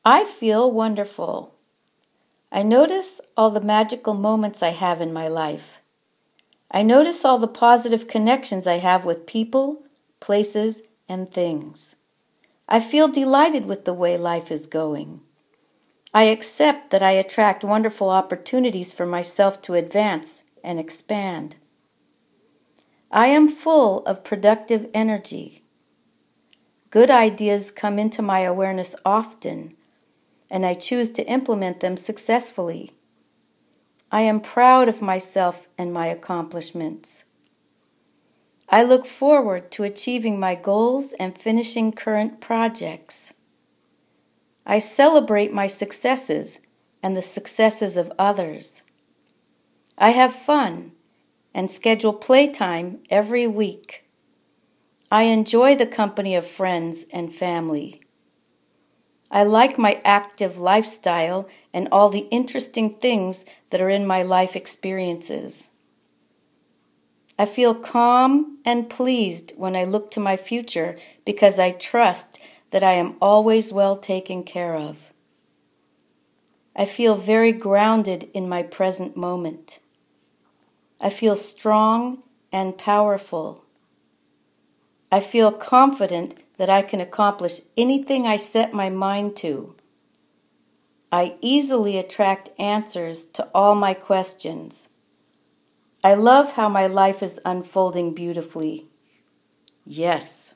I feel wonderful. I notice all the magical moments I have in my life. I notice all the positive connections I have with people, places, and things. I feel delighted with the way life is going. I accept that I attract wonderful opportunities for myself to advance and expand. I am full of productive energy. Good ideas come into my awareness often, and I choose to implement them successfully. I am proud of myself and my accomplishments. I look forward to achieving my goals and finishing current projects. I celebrate my successes and the successes of others. I have fun and schedule playtime every week. I enjoy the company of friends and family. I like my active lifestyle and all the interesting things that are in my life experiences. I feel calm and pleased when I look to my future because I trust that I am always well taken care of. I feel very grounded in my present moment. I feel strong and powerful. I feel confident that I can accomplish anything I set my mind to. I easily attract answers to all my questions. I love how my life is unfolding beautifully. Yes.